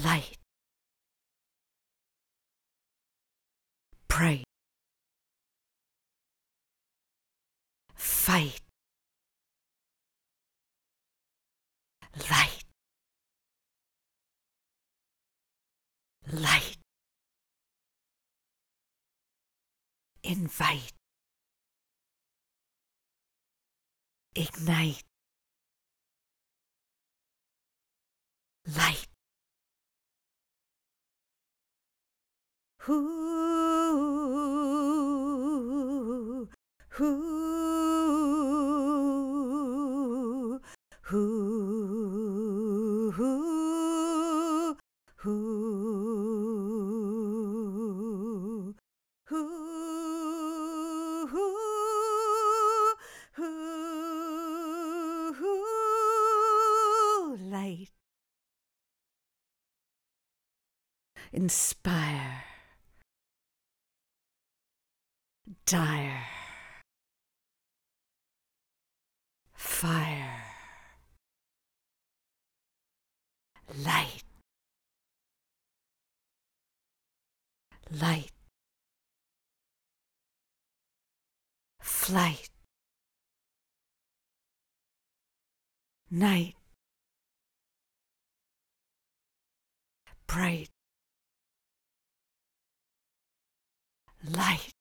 light, pray, fight, light, light, invite, ignite, light. Who, who, who, who, who, light. Inspire, dire, fire, light, light, flight, night, bright, light.